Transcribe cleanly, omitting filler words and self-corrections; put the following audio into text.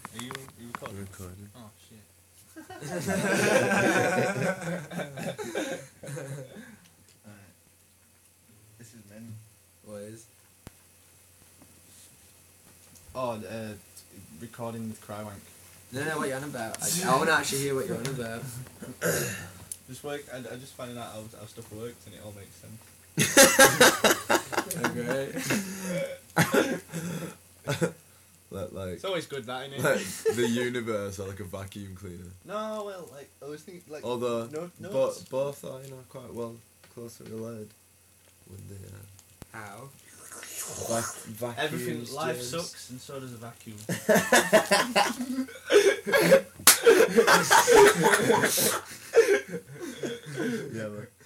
Are you recording? Recording. Oh shit. Alright. This is men. What is? Oh, recording with Crywank. No, what you're on about? I want to actually hear what you're on about. Just work. I just finding out how stuff works and it all makes sense. Okay. like It's always good that, innit? like the universe or like a vacuum cleaner. No, well, like I was thinking, like Although no, both are quite well closely related. With the How? vacuum. everything. Life sucks, and so does a vacuum. Yeah, but